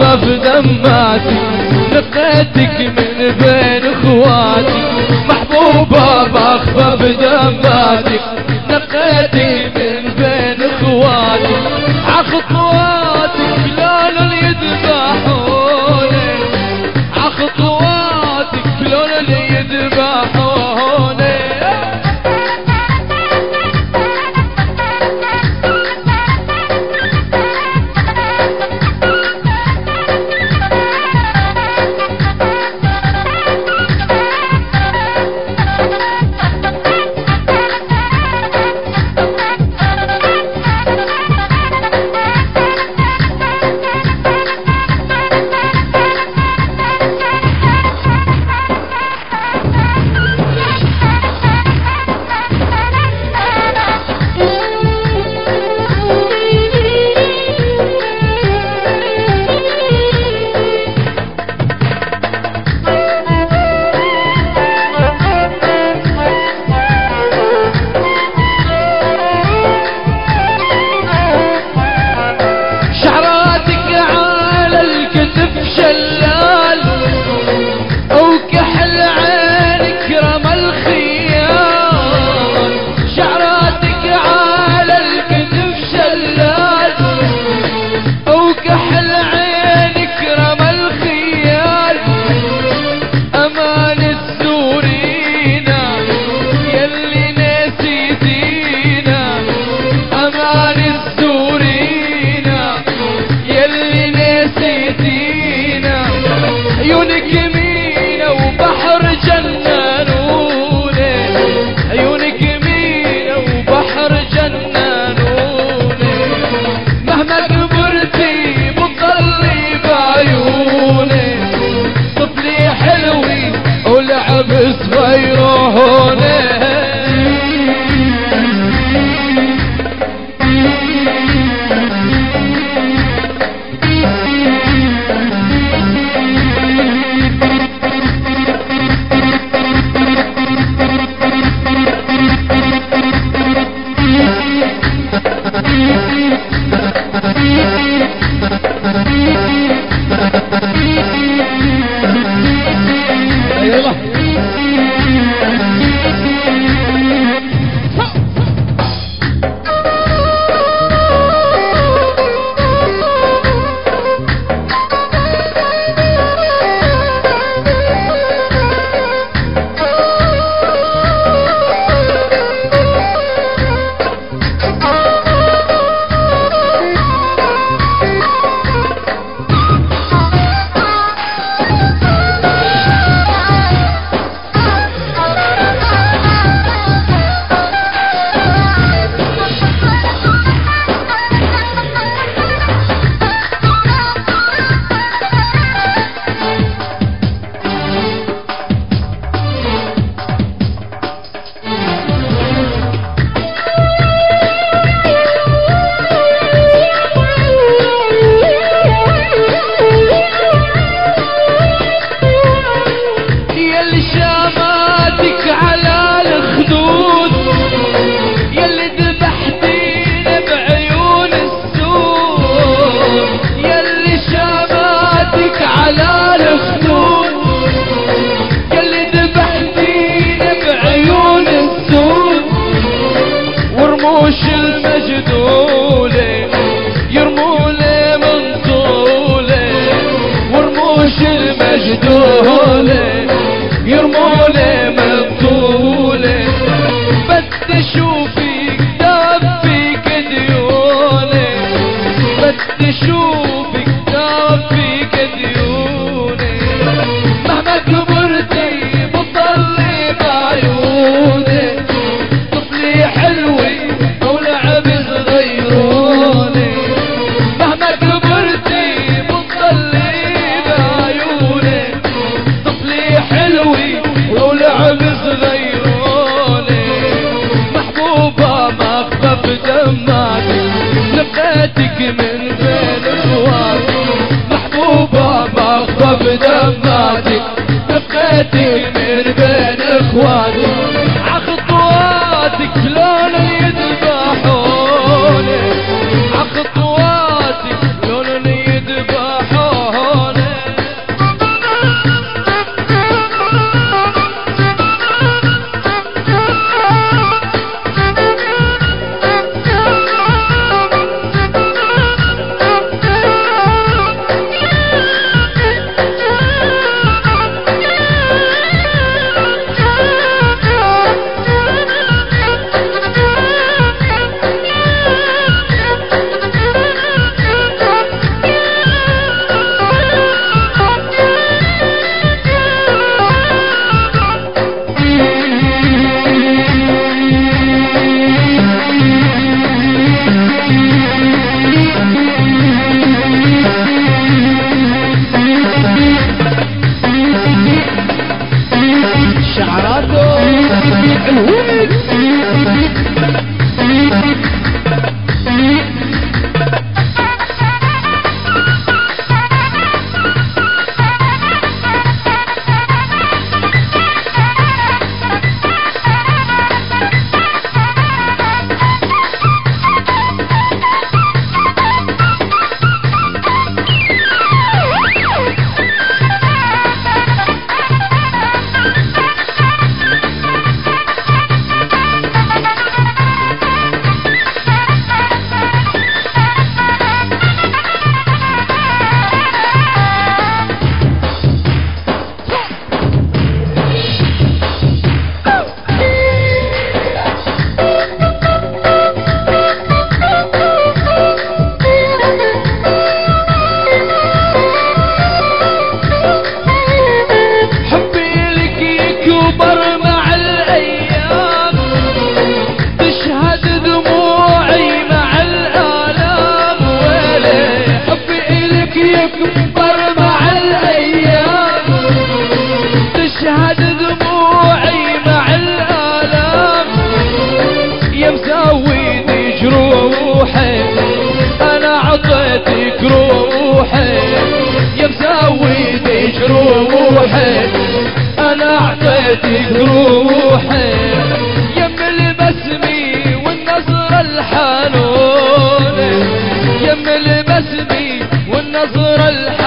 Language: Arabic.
اخفف دمعتي، نقيتك من بين اخواتي محبوبة باخفف دمعتي، نقيتك من بين اخواتي عخطواتك لون يذبحوني، عخطواتك لون يذبحوني. شلال او كحل عينك رمى الخيال، شعراتك على الكتف شلال او كحل عينك رمى الخيال، امان السورينا يلي نسيتينا، امان السورينا يلي نسيتينا، عيونك يمينة وبحر جنانوني، عيونك يمينة وبحر جنانوني، مهما كبرتي بتضلي بعيوني، طفلي حلوي ولعب صغيروني. يرمولي من طولي، بس اشوفك دفيك ديوني، بس اشوفك دفيك ديوني، مهما كبرتي بتضلي بعيوني، طفلي حلوي ولعب صغيروني، مهما كبرتي بتضلي بعيوني، طفلي حلوي ولعب صغيروني، محبوبة ما اخفف دمعتي، لقيتك من بين اخواتي، محبوبة ما اخفف دمعتي، لقيتك من بين اخواتي، عخطواتك لون يذبحوني، عخطواتك لون يذبحوني. بعدك روحي يم البسمي والنظرة الحنونة يم البسمي والنظرة الحنونة